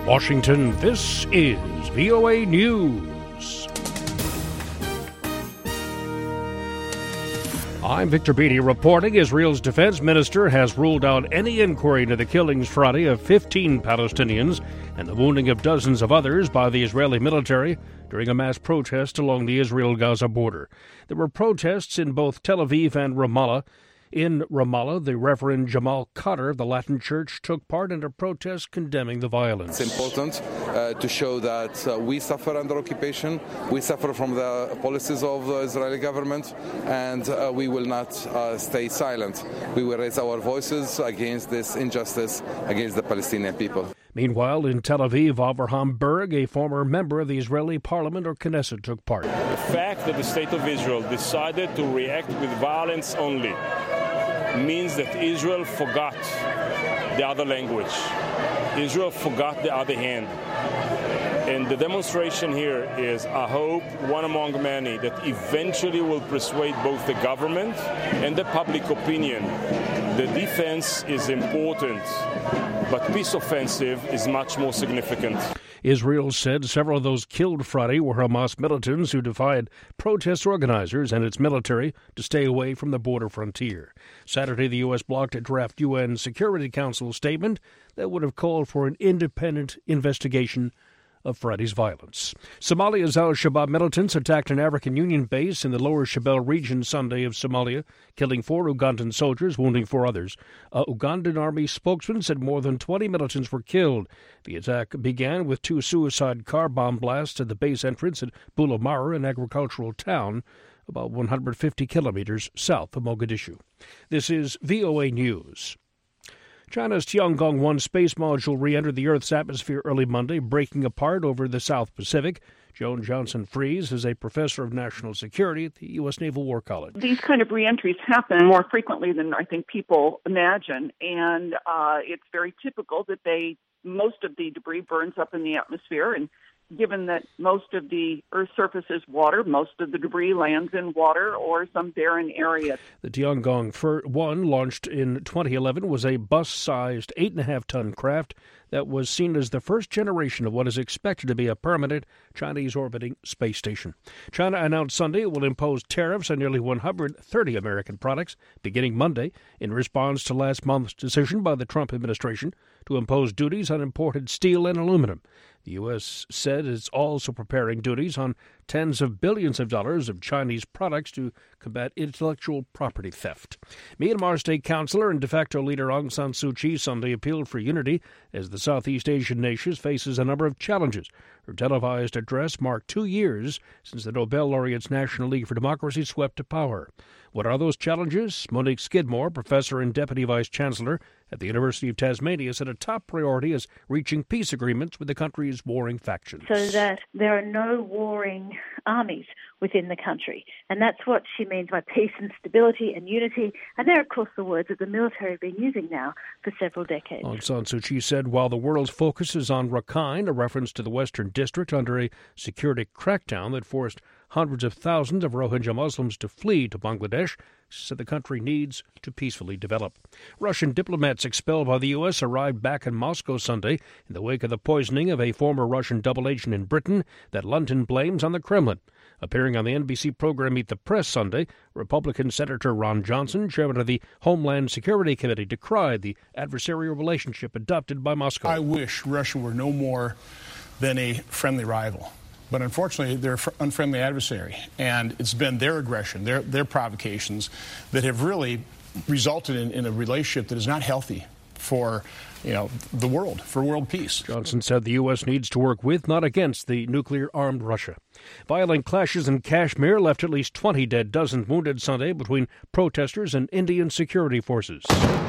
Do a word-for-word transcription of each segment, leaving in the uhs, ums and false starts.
Washington, this is V O A News. I'm Victor Beatty reporting. Israel's defense minister has ruled out any inquiry into the killings Friday of fifteen Palestinians and the wounding of dozens of others by the Israeli military during a mass protest along the Israel-Gaza border. There were protests in both Tel Aviv and Ramallah. In Ramallah, the Reverend Jamal Khader of the Latin Church took part in a protest condemning the violence. It's important uh, to show that uh, we suffer under occupation, we suffer from the policies of the Israeli government, and uh, we will not uh, stay silent. We will raise our voices against this injustice against the Palestinian people. Meanwhile, in Tel Aviv, Avraham Berg, a former member of the Israeli parliament or Knesset, took part. The fact that the state of Israel decided to react with violence only means that Israel forgot the other language. Israel forgot the other hand. And the demonstration here is, I hope, one among many that eventually will persuade both the government and the public opinion. The defense is important, but peace offensive is much more significant. Israel said several of those killed Friday were Hamas militants who defied protest organizers and its military to stay away from the border frontier. Saturday, the U S blocked a draft U N Security Council statement that would have called for an independent investigation of Friday's violence. Somalia's al-Shabaab militants attacked an African Union base in the lower Shabelle region Sunday of Somalia, killing four Ugandan soldiers, wounding four others. A Ugandan army spokesman said more than twenty militants were killed. The attack began with two suicide car bomb blasts at the base entrance at Bulamara, an agricultural town about one hundred fifty kilometers south of Mogadishu. This is V O A News. China's Tiangong one space module re-entered the Earth's atmosphere early Monday, breaking apart over the South Pacific. Joan Johnson-Fries is a professor of national security at the U S Naval War College. These kind of re-entries happen more frequently than I think people imagine, and uh, it's very typical that they most of the debris burns up in the atmosphere, and given that most of the Earth's surface is water, most of the debris lands in water or some barren area. The Tiangong one, launched in twenty eleven, was a bus-sized eight point five ton craft that was seen as the first generation of what is expected to be a permanent Chinese orbiting space station. China announced Sunday it will impose tariffs on nearly one hundred thirty American products beginning Monday in response to last month's decision by the Trump administration to impose duties on imported steel and aluminum. The U S said it's also preparing duties on tens of billions of dollars of Chinese products to combat intellectual property theft. Myanmar State Councilor and de facto leader Aung San Suu Kyi Sunday appealed for unity as the Southeast Asian nation faces a number of challenges. Her televised address marked two years since the Nobel laureate's National League for Democracy swept to power. What are those challenges? Monique Skidmore, professor and deputy vice-chancellor at the University of Tasmania, said a top priority is reaching peace agreements with the country's warring factions. So that there are no warring armies within the country. And that's what she means by peace and stability and unity. And they're, of course, the words that the military have been using now for several decades. Aung San Suu Kyi said while the world's focus is on Rakhine, a reference to the Western District under a security crackdown that forced hundreds of thousands of Rohingya Muslims to flee to Bangladesh, she said the country needs to peacefully develop. Russian diplomats expelled by the U S arrived back in Moscow Sunday in the wake of the poisoning of a former Russian double agent in Britain that London blames on the Kremlin. Appearing on the N B C program Meet the Press Sunday, Republican Senator Ron Johnson, chairman of the Homeland Security Committee, decried the adversarial relationship adopted by Moscow. I wish Russia were no more than a friendly rival. But unfortunately, they're an unfriendly adversary, and it's been their aggression, their their provocations, that have really resulted in, in a relationship that is not healthy for, you know, the world, for world peace. Johnson said the U S needs to work with, not against, the nuclear-armed Russia. Violent clashes in Kashmir left at least twenty dead, dozens wounded Sunday between protesters and Indian security forces.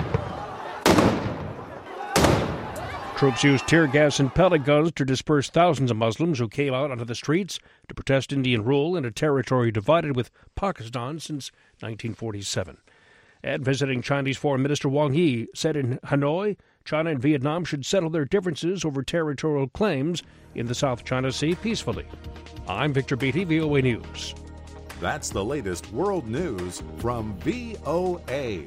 Troops used tear gas and pellet guns to disperse thousands of Muslims who came out onto the streets to protest Indian rule in a territory divided with Pakistan since nineteen forty-seven. And visiting Chinese Foreign Minister Wang Yi said in Hanoi, China and Vietnam should settle their differences over territorial claims in the South China Sea peacefully. I'm Victor Beatty, V O A News. That's the latest world news from V O A.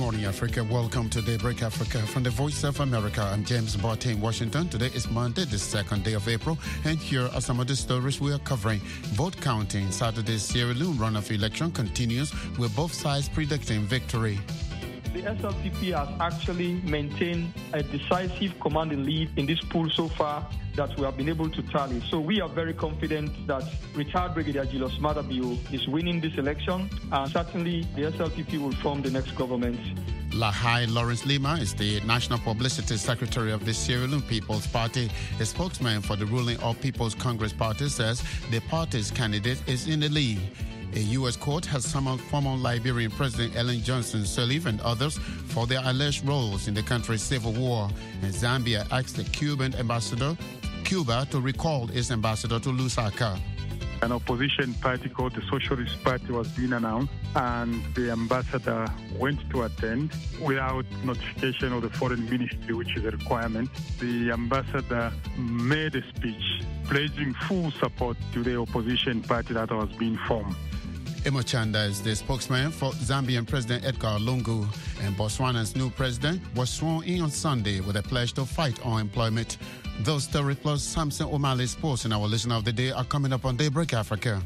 morning, Africa. Welcome to Daybreak Africa from the Voice of America. I'm James Barty in Washington. Today is Monday, the second day of April, and here are some of the stories we are covering. Vote counting. Saturday's Sierra Leone runoff election continues with both sides predicting victory. The S L P P has actually maintained a decisive commanding lead in this poll so far that we have been able to tally. So we are very confident that retired Brigadier Julius Maada Bio is winning this election, and certainly the S L P P will form the next government. Lahai Lawrence Lima is the National Publicity Secretary of the Sierra Leone People's Party. A spokesman for the ruling All People's Congress Party says the party's candidate is in the lead. A U S court has summoned former Liberian President Ellen Johnson Sirleaf and others for their alleged roles in the country's civil war. And Zambia asked the Cuban ambassador, Cuba, to recall its ambassador to Lusaka. An opposition party called the Socialist Party was being announced, and the ambassador went to attend without notification of the foreign ministry, which is a requirement. The ambassador made a speech pledging full support to the opposition party that was being formed. Emo Chanda is the spokesman for Zambian President Edgar Lungu, and Botswana's new president was sworn in on Sunday with a pledge to fight unemployment. Those stories plus Samson O'Malley Sports in our listener of the day are coming up on Daybreak Africa.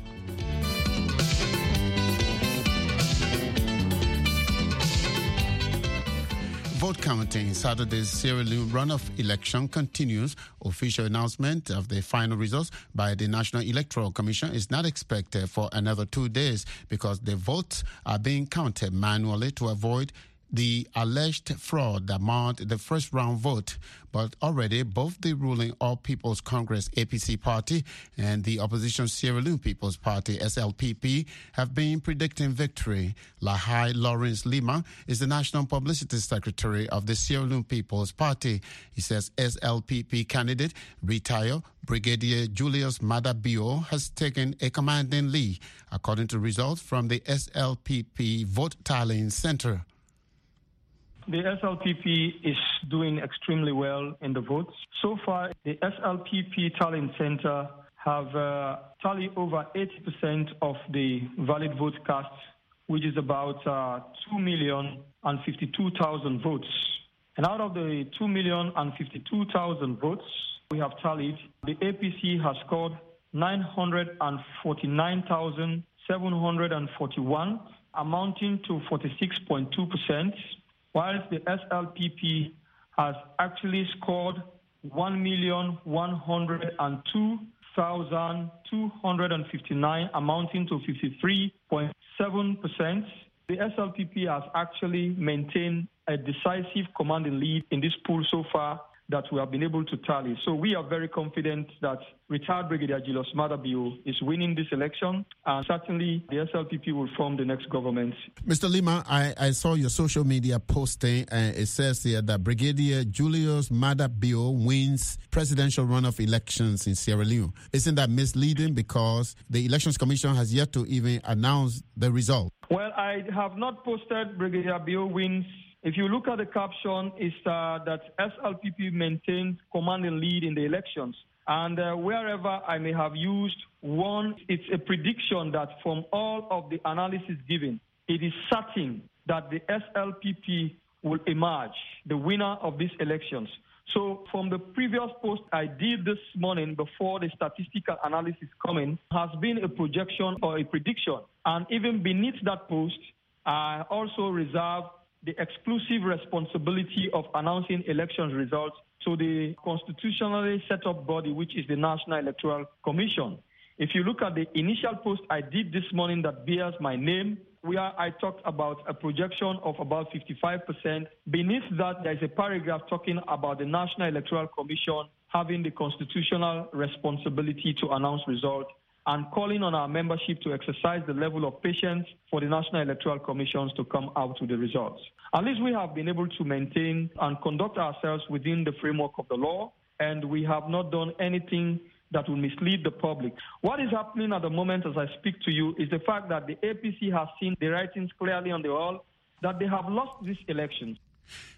Vote counting. Saturday's Sierra Leone runoff election continues. Official announcement of the final results by the National Electoral Commission is not expected for another two days because the votes are being counted manually to avoid the alleged fraud that marred the first round vote. But already both the ruling All People's Congress A P C party and the opposition Sierra Leone People's Party S L P P have been predicting victory. Lahai Lawrence Lima is the National Publicity Secretary of the Sierra Leone People's Party. He says S L P P candidate, retired Brigadier Julius Maada Bio, has taken a commanding lead, according to results from the S L P P Vote Tallying Center. The S L P P is doing extremely well in the votes. So far, the S L P P Tallying Center have uh, tallied over eighty percent of the valid vote cast, which is about uh, two million fifty-two thousand votes. And out of the two million fifty-two thousand votes we have tallied, the A P C has scored nine hundred forty-nine thousand seven hundred forty-one, amounting to forty-six point two percent. Whilst the S L P P has actually scored one million one hundred two thousand two hundred fifty-nine, amounting to fifty-three point seven percent. The S L P P has actually maintained a decisive commanding lead in this poll so far that we have been able to tally. So we are very confident that retired Brigadier Julius Maada Bio is winning this election, and certainly the S L P P will form the next government. Mister Lima, I, I saw your social media posting, and it says here that Brigadier Julius Maada Bio wins presidential runoff elections in Sierra Leone. Isn't that misleading because the Elections Commission has yet to even announce the result? Well, I have not posted Brigadier Bio wins. If you look at the caption, it's uh, that S L P P maintains commanding lead in the elections. And uh, wherever I may have used one, it's a prediction that from all of the analysis given, it is certain that the S L P P will emerge the winner of these elections. So from the previous post I did this morning before the statistical analysis coming has been a projection or a prediction. And even beneath that post, I also reserve the exclusive responsibility of announcing election results to the constitutionally set up body, which is the National Electoral Commission. If you look at the initial post I did this morning that bears my name, where I talked about a projection of about fifty-five percent. Beneath that, there is a paragraph talking about the National Electoral Commission having the constitutional responsibility to announce results and calling on our membership to exercise the level of patience for the National Electoral Commissions to come out with the results. At least we have been able to maintain and conduct ourselves within the framework of the law, and we have not done anything that will mislead the public. What is happening at the moment as I speak to you is the fact that the A P C has seen the writings clearly on the wall that they have lost these elections.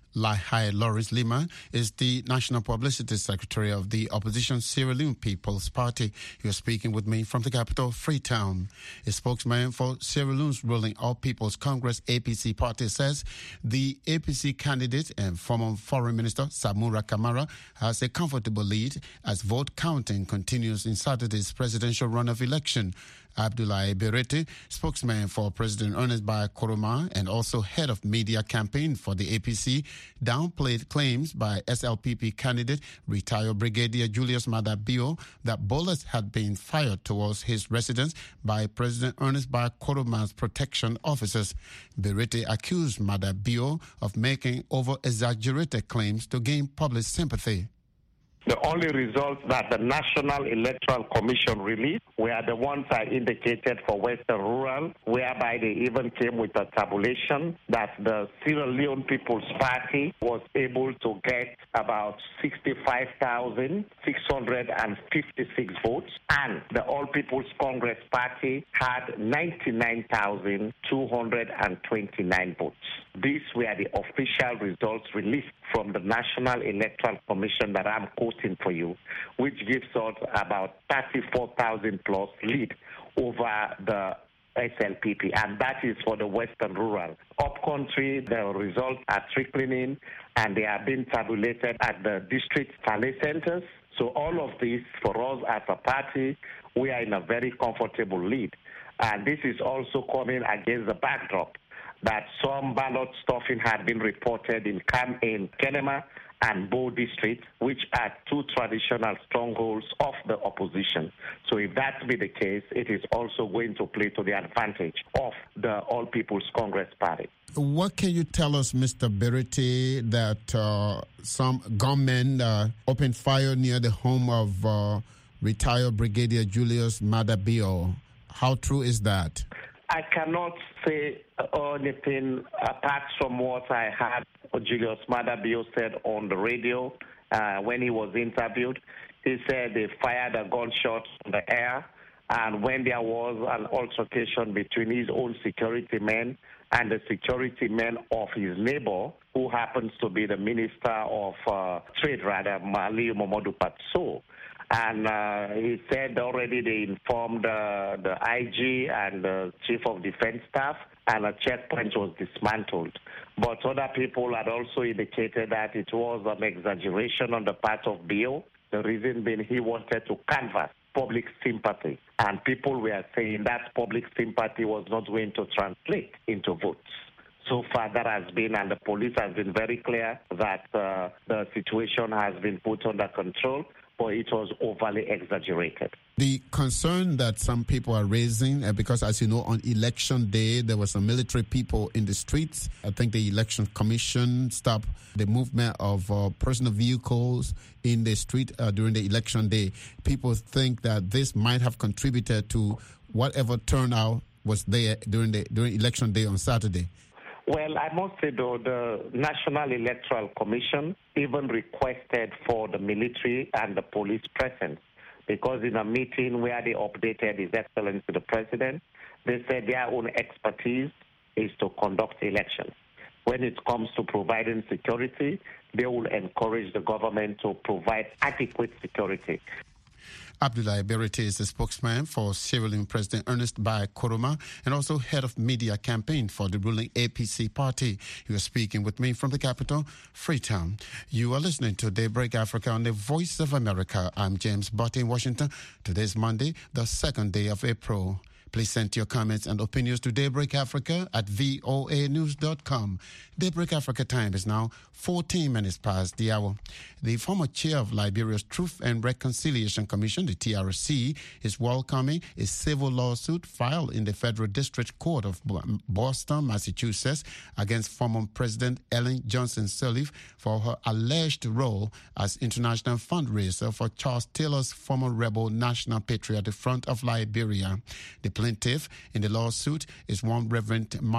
Lahai Lawrence Lima is the National Publicity Secretary of the opposition Sierra Leone People's Party. He was speaking with me from the capital, Freetown. A spokesman for Sierra Leone's ruling All People's Congress A P C party says the A P C candidate and former Foreign Minister Samura Kamara has a comfortable lead as vote counting continues in Saturday's presidential runoff election. Abdoulaye Berete, spokesman for President Ernest Bai Koroma and also head of media campaign for the A P C, downplayed claims by S L P P candidate retired Brigadier Julius Maada Bio that bullets had been fired towards his residence by President Ernest Bai Koroma's protection officers. Berete accused Maada Bio of making over-exaggerated claims to gain public sympathy. The only results that the National Electoral Commission released were the ones I indicated for Western Rural, whereby they even came with a tabulation that the Sierra Leone People's Party was able to get about sixty-five thousand six hundred fifty-six votes, and the All People's Congress Party had ninety-nine thousand two hundred twenty-nine votes. These were the official results released from the National Electoral Commission that I'm quoting for you, which gives us about thirty-four thousand plus lead over the S L P P, and that is for the Western Rural. Upcountry, the results are trickling in, and they are being tabulated at the district tally centers. So all of this, for us as a party, we are in a very comfortable lead. And this is also coming against the backdrop that some ballot stuffing had been reported in Cam in Kenema and Bo district, which are two traditional strongholds of the opposition. So if that be the case, it is also going to play to the advantage of the All People's Congress Party. What can you tell us, Mister Berete, that uh, some gunmen uh, opened fire near the home of uh, retired Brigadier Julius Maada Bio? How true is that? I cannot say anything apart from what I heard Julius Maada Bio said on the radio uh, when he was interviewed. He said they fired a gunshot in the air, and when there was an altercation between his own security men and the security men of his neighbor, who happens to be the Minister of uh, Trade, rather, Maliu Momodu Patso. And uh, he said already they informed uh, the I G and the Chief of Defense Staff, and a checkpoint was dismantled. But other people had also indicated that it was an exaggeration on the part of Bio, the reason being he wanted to canvass public sympathy. And people were saying that public sympathy was not going to translate into votes. So far, that has been, and the police has been very clear that uh, the situation has been put under control, but it was overly exaggerated. The concern that some people are raising, uh, because as you know, on election day, there were some military people in the streets. I think the Election Commission stopped the movement of uh, personal vehicles in the street uh, during the election day. People think that this might have contributed to whatever turnout was there during the during election day on Saturday. Well, I must say, though, the National Electoral Commission even requested for the military and the police presence, because in a meeting where they updated His Excellency the President, they said their own expertise is to conduct elections. When it comes to providing security, they will encourage the government to provide adequate security. Abdoulaye Berete is the spokesman for Sierra Leone President Ernest Bai Koroma and also head of media campaign for the ruling A P C party. He was speaking with me from the capital, Freetown. You are listening to Daybreak Africa on the Voice of America. I'm James Butt in Washington. Today's Monday, the second day of April. Please send your comments and opinions to Daybreak Africa at voa news dot com. Daybreak Africa time is now fourteen minutes past the hour. The former chair of Liberia's Truth and Reconciliation Commission, the T R C, is welcoming a civil lawsuit filed in the Federal District Court of Boston, Massachusetts, against former President Ellen Johnson Sirleaf for her alleged role as international fundraiser for Charles Taylor's former rebel National Patriotic Front of Liberia. The plaintiff in the lawsuit is one Reverend Ma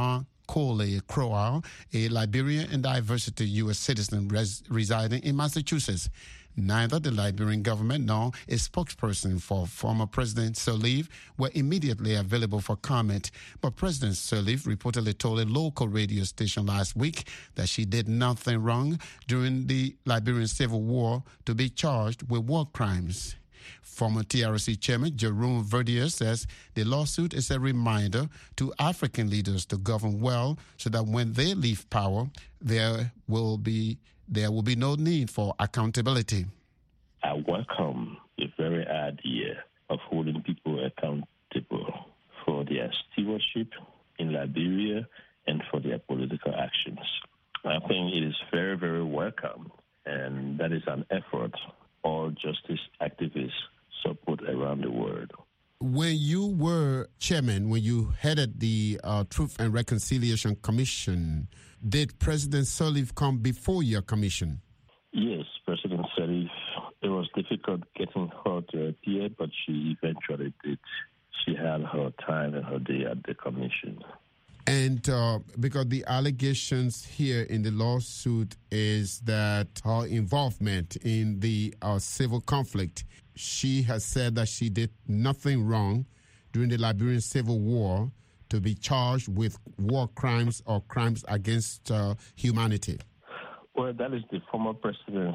Okole Crowell, a Liberian and diversity U S citizen res- residing in Massachusetts. Neither the Liberian government nor a spokesperson for former President Sirleaf were immediately available for comment, but President Sirleaf reportedly told a local radio station last week that she did nothing wrong during the Liberian Civil War to be charged with war crimes. Former T R C Chairman Jerome Verdier says the lawsuit is a reminder to African leaders to govern well so that when they leave power, there will be there will be no need for accountability. I welcome the very idea of holding people accountable for their stewardship in Liberia and for their political actions. I think it is very, very welcome, and that is an effort all justice activists support around the world. When you were chairman, when you headed the uh, Truth and Reconciliation Commission, did President Sirleaf come before your commission? Yes, President Sirleaf. It was difficult getting her to appear, but she eventually did. She had her time and her day at the commission. And uh, because the allegations here in the lawsuit is that her involvement in the uh, civil conflict, she has said that she did nothing wrong during the Liberian Civil War to be charged with war crimes or crimes against uh, humanity. Well, that is the former president's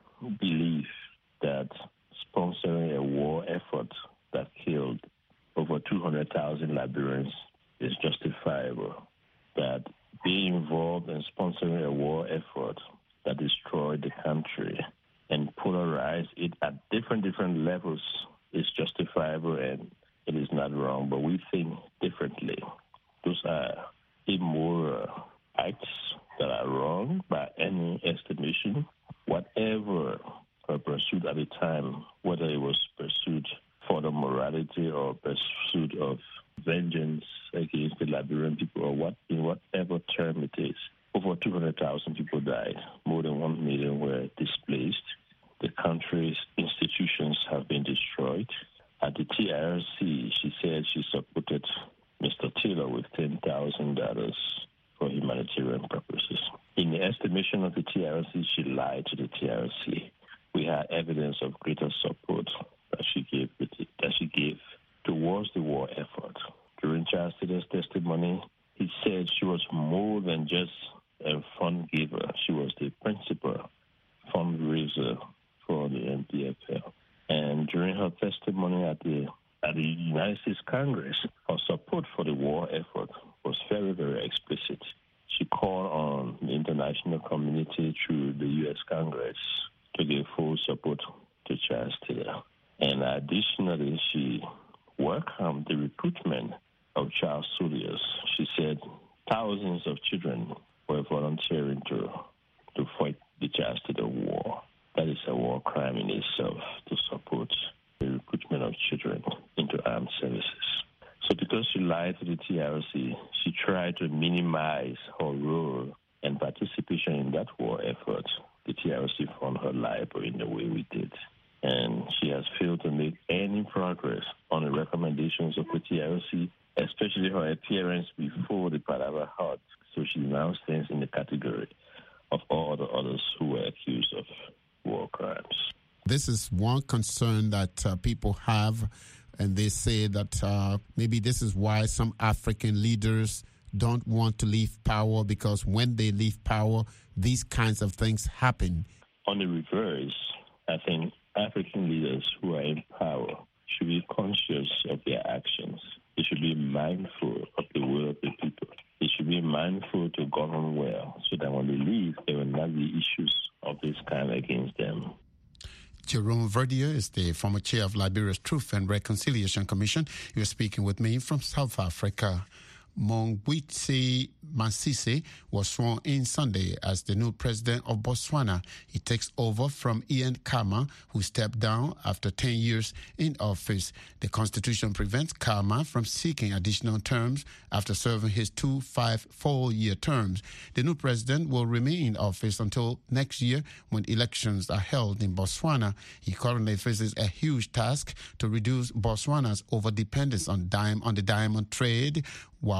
belief that sponsoring a war effort that killed over two hundred thousand Liberians is justifiable, that being involved in sponsoring a war effort that destroyed the country and polarized it at different, different levels is justifiable and it is not wrong, but we think differently. Those are immoral acts that are wrong by any estimation. Whatever her pursuit at the time, whether it was pursuit for the morality or pursuit of vengeance against the Liberian people, or what in whatever term it is. Over two hundred thousand people died. More than one million were displaced. The country's institutions have been destroyed. At the T R C, she said she supported Mister Taylor with ten thousand dollars for humanitarian purposes. In the estimation of the T R C, she lied to the T R C. We had evidence of greater support that she gave that she gave towards the war effort. During Charles Taylor's testimony, he said she was more than just a fund giver. She was the principal fundraiser for the N P F L. And during her testimony at the at the United States Congress, her support for the war effort was very, very explicit. She called on the international community through the U S Congress to give full support to Charles Taylor. And additionally, she welcomed the recruitment of child soldiers. She said thousands of children were volunteering to, to fight the Charles Taylor War. That is a war crime in itself to support the recruitment of children into armed services. So because she lied to the T R C, she tried to minimize her role and participation in that war effort. The T R C found her liable in the way we did. And she has failed to make any progress on the recommendations of the T R C, especially her appearance before the Palava Hut. So she now stands in the category of all the others who were accused of war crimes. This is one concern that uh, people have, and they say that uh, maybe this is why some African leaders don't want to leave power, because when they leave power, these kinds of things happen. On the reverse, I think African leaders who are in power should be conscious of their actions. They should be mindful of the will of the people. They should be mindful to govern well so that when they leave, there will not be issues of this kind against them. Jerome Verdier is the former chair of Liberia's Truth and Reconciliation Commission. He was speaking with me from South Africa. Mongwitsi Masisi was sworn in Sunday as the new president of Botswana. He takes over from Ian Khama, who stepped down after ten years in office. The constitution prevents Khama from seeking additional terms after serving his two five, four-year terms. The new president will remain in office until next year when elections are held in Botswana. He currently faces a huge task to reduce Botswana's overdependence on, dime, on the diamond trade, while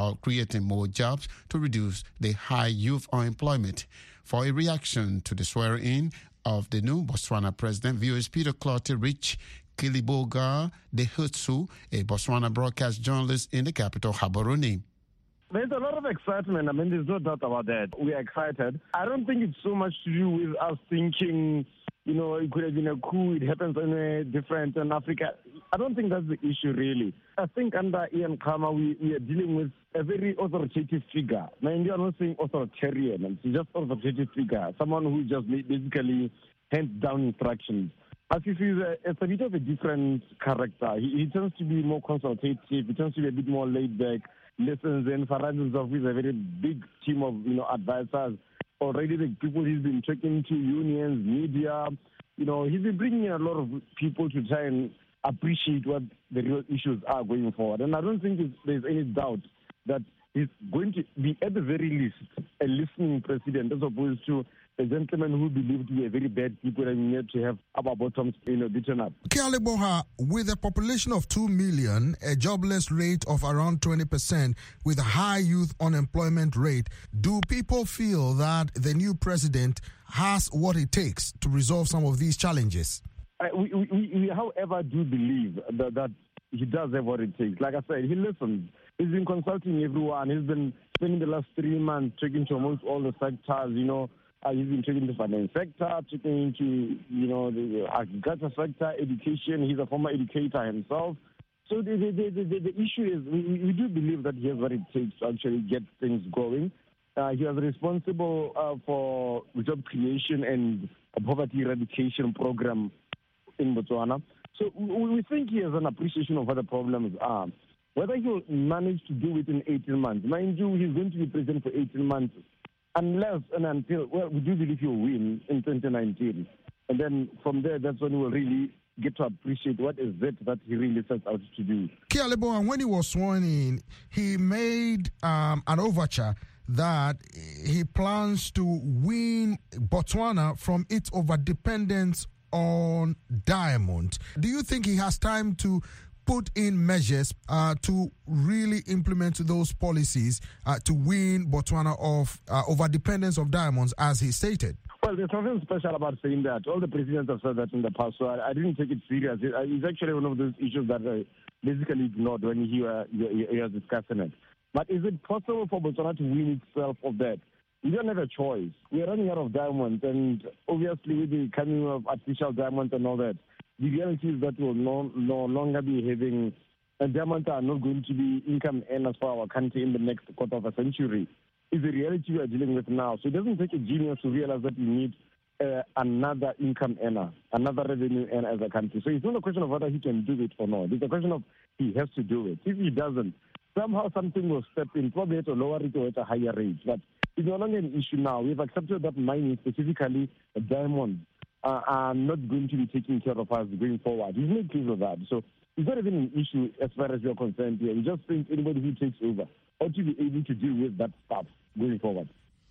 about creating more jobs to reduce the high youth unemployment. For a reaction to the swearing-in of the new Botswana president, V O A's Peter Clottey reached Kiliboga Dehutsu, a Botswana broadcast journalist in the capital, Gaborone. There's a lot of excitement. I mean, there's no doubt about that. We are excited. I don't think it's so much to do with us thinking, you know, it could have been a coup, it happens anywhere different in Africa. I don't think that's the issue, really. I think under Ian Khama, we, we are dealing with a very authoritative figure. Now, India, I'm not saying authoritarian, it's just authoritative figure, someone who just basically hands down instructions. As if he's a, it's a bit of a different character. He, he tends to be more consultative, he tends to be a bit more laid back, listens and surrounds himself with a very big team of, you know, advisors. Already the people he's been talking to, unions, media, you know, he's been bringing in a lot of people to try and appreciate what the real issues are going forward. And I don't think there's any doubt that he's going to be, at the very least, a listening president, as opposed to a gentleman who believed to be a very bad people and need to have our bottoms, you know, beaten up. Kialeboha, with a population of two million, a jobless rate of around twenty percent, with a high youth unemployment rate, do people feel that the new president has what it takes to resolve some of these challenges? Uh, we, we, we, however, do believe that, that he does have what it takes. Like I said, he listens. He's been consulting everyone. He's been spending the last three months talking to almost all the sectors, you know. Uh, he's been taking the finance sector, taking into, you know, the agriculture sector, education. He's a former educator himself. So the the, the, the, the issue is, we, we do believe that he has what it takes to actually get things going. Uh, he was responsible uh, for job creation and a poverty eradication program in Botswana. So we, we think he has an appreciation of what the problems are. Whether he'll manage to do it in eighteen months, mind you, he's going to be president for eighteen months. Unless and until, well, we do believe he'll win in twenty nineteen. And then from there, that's when we'll really get to appreciate what is it that he really sets out to do. Kialebo, and when he was sworn in, he made um, an overture that he plans to wean Botswana from its overdependence on diamond. Do you think he has time to put in measures uh, to really implement those policies uh, to wean Botswana of uh, overdependence of diamonds, as he stated? Well, there's something special about saying that. All the presidents have said that in the past, so I, I didn't take it serious. It, it's actually one of those issues that I basically ignored when he, uh, he, he was discussing it. But is it possible for Botswana to wean itself of that? We don't have a choice. We are running out of diamonds, and obviously with the coming of artificial diamonds and all that, the reality is that we'll no, no longer be having, and diamonds are not going to be income earners for our country in the next quarter of a century. It's the reality we are dealing with now. So it doesn't take a genius to realize that we need uh, another income earner, another revenue earner as a country. So it's not a question of whether he can do it or not. It's a question of he has to do it. If he doesn't, somehow something will step in, probably at a lower rate or at a higher rate. But it's no longer an issue now. We've accepted that mining, specifically a diamond, Uh, are not going to be taking care of us going forward. He's made clear of that. So it's not even an issue as far as you're concerned here. We just think anybody who takes over ought to be able to deal with that stuff going forward.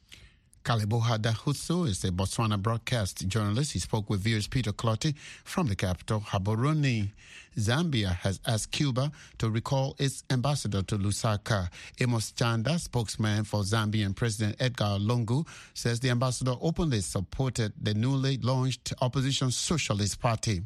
Kaleboha Dahutsu is a Botswana broadcast journalist. He spoke with V O A's Peter Clottey from the capital, Gaborone. Zambia has asked Cuba to recall its ambassador to Lusaka. Amos Chanda, spokesman for Zambian President Edgar Lungu, says the ambassador openly supported the newly launched opposition Socialist Party.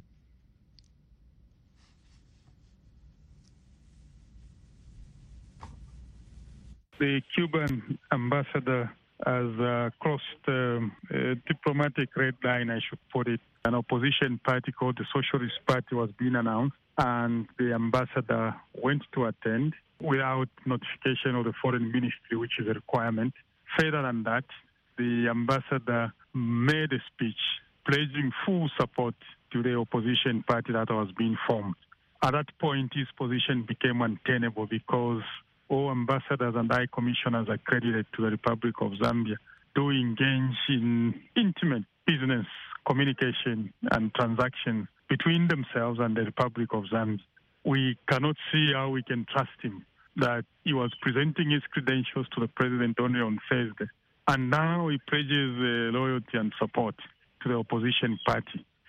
The Cuban ambassador has uh, crossed um, a diplomatic red line, I should put it. An opposition party called the Socialist Party was being announced, and the ambassador went to attend without notification of the foreign ministry, which is a requirement. Further than that, the ambassador made a speech pledging full support to the opposition party that was being formed. At that point, his position became untenable because all ambassadors and high commissioners accredited to the Republic of Zambia do engage in intimate business communication and transactions between themselves and the Republic of Zambia. We cannot see how we can trust him that he was presenting his credentials to the president only on Thursday. And now he pledges uh, loyalty and support to the opposition party.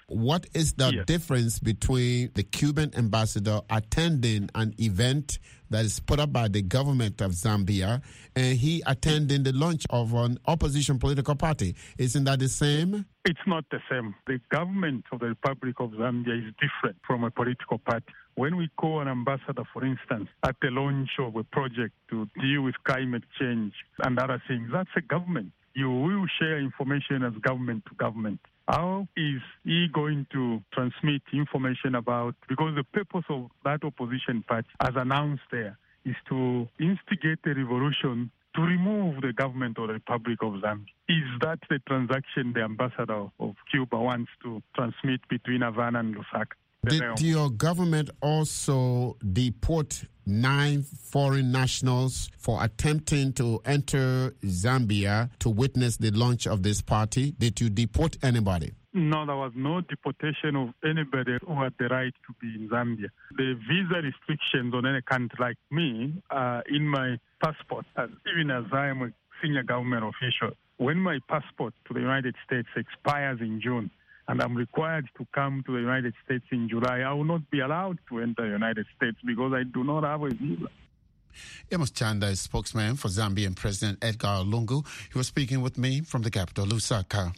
What is the Yes. difference between the Cuban ambassador attending an event that is put up by the government of Zambia and he attending the launch of an opposition political party? Isn't that the same? It's not the same. The government of the Republic of Zambia is different from a political party. When we call an ambassador, for instance, at the launch of a project to deal with climate change and other things, that's a government. You will share information as government to government. How is he going to transmit information about, because the purpose of that opposition party, as announced there, is to instigate a revolution to remove the government of the Republic of Zambia. Is that the transaction the ambassador of Cuba wants to transmit between Havana and Lusaka? Did your government also deport nine foreign nationals for attempting to enter Zambia to witness the launch of this party? Did you deport anybody? No, there was no deportation of anybody who had the right to be in Zambia. The visa restrictions on any country like me are in my passport, and even as I am a senior government official. When my passport to the United States expires in June, and I'm required to come to the United States in July, I will not be allowed to enter the United States because I do not have a visa. Amos Chanda is spokesman for Zambian President Edgar Lungu. He was speaking with me from the capital, Lusaka.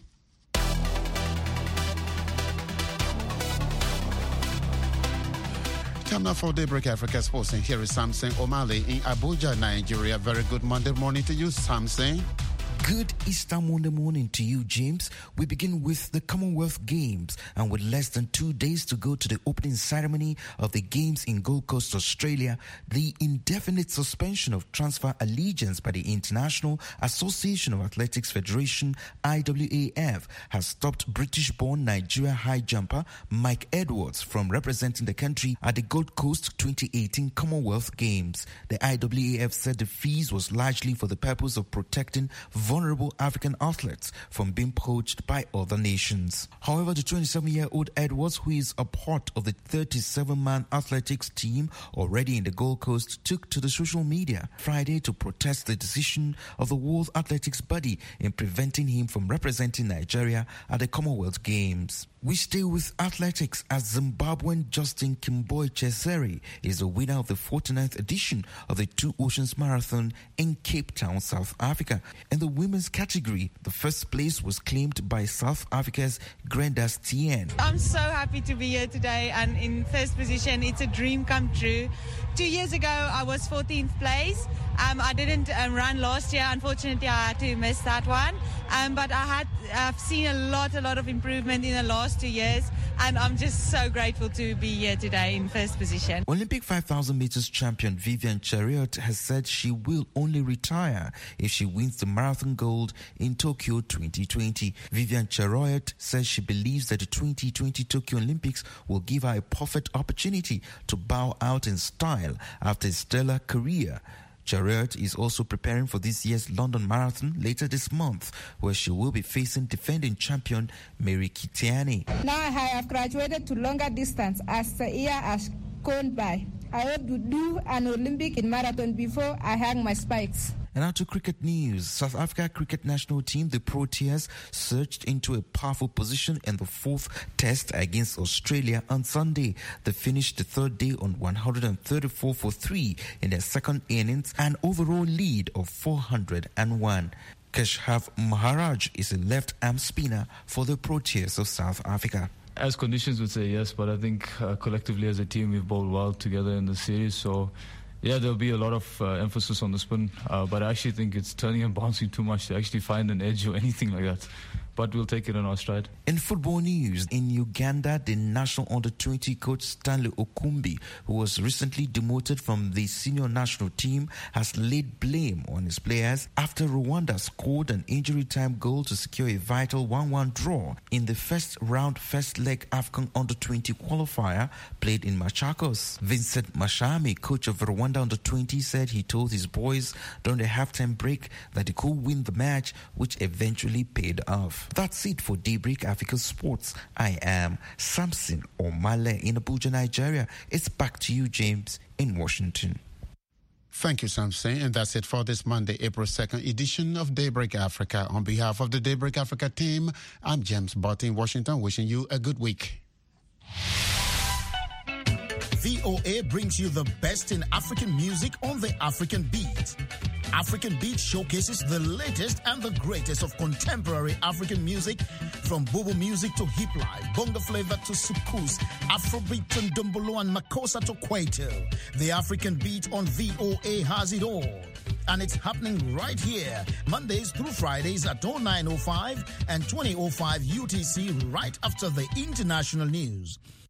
Time now for Daybreak Africa Sports, and here is Samson O'Malley in Abuja, Nigeria. Very good Monday morning to you, Samson. Good Easter Monday morning to you, James. We begin with the Commonwealth Games, and with less than two days to go to the opening ceremony of the Games in Gold Coast, Australia, the indefinite suspension of transfer allegiance by the International Association of Athletics Federation, I W A F, has stopped British-born Nigeria high jumper Mike Edwards from representing the country at the Gold Coast twenty eighteen Commonwealth Games. The I W A F said the fees was largely for the purpose of protecting vulnerable African athletes from being poached by other nations. However, the twenty-seven-year-old Edwards, who is a part of the thirty-seven man athletics team already in the Gold Coast, took to the social media Friday to protest the decision of the World Athletics Body in preventing him from representing Nigeria at the Commonwealth Games. We stay with athletics as Zimbabwean Justin Kimboi Cheseri is the winner of the forty-ninth edition of the Two Oceans Marathon in Cape Town, South Africa. In the women's category, the first place was claimed by South Africa's Grendas Tien. I'm so happy to be here today and in first position. It's a dream come true. Two years ago, I was fourteenth place. Um, I didn't um, run last year. Unfortunately, I had to miss that one. Um, but I had, I've seen a lot, a lot of improvement in the last two years. And I'm just so grateful to be here today in first position. Olympic five thousand meters champion Vivian Chariot has said she will only retire if she wins the marathon gold in Tokyo twenty twenty. Vivian Chariot says she believes that the twenty twenty Tokyo Olympics will give her a perfect opportunity to bow out in style after a stellar career. Chariot is also preparing for this year's London Marathon later this month, where she will be facing defending champion Mary Kitiani. Now I have graduated to longer distance as the year has gone by. I hope to do an Olympic in marathon before I hang my spikes. And now to cricket news. South Africa cricket national team, the Proteas, surged into a powerful position in the fourth test against Australia on Sunday. They finished the third day on one hundred thirty-four for three in their second innings, an overall lead of four hundred one. Keshav Maharaj is a left-arm spinner for the Proteas of South Africa. As conditions would say yes, but I think uh, collectively as a team we've bowled well together in the series, so yeah, there'll be a lot of uh, emphasis on the spin, uh, but I actually think it's turning and bouncing too much to actually find an edge or anything like that. But we'll take it on our stride. In football news, in Uganda, the national under twenty coach Stanley Okumbi, who was recently demoted from the senior national team, has laid blame on his players after Rwanda scored an injury time goal to secure a vital one one draw in the first round first leg AFCON under twenty qualifier played in Machakos. Vincent Mashami, coach of Rwanda under twenty, said he told his boys during the halftime break that they could win the match, which eventually paid off. That's it for Daybreak Africa Sports. I am Samson O'Malley in Abuja, Nigeria. It's back to you, James, in Washington. Thank you, Samson. And that's it for this Monday, April second edition of Daybreak Africa. On behalf of the Daybreak Africa team, I'm James Bott in Washington, wishing you a good week. V O A brings you the best in African music on the African Beat. African Beat showcases the latest and the greatest of contemporary African music, from Bobo music to hip life, bongo flavor to soukous, Afrobeat to Ndombolo and Makossa to Kwaito. The African Beat on V O A has it all. And it's happening right here, Mondays through Fridays at oh nine oh five and twenty oh five U T C, right after the international news.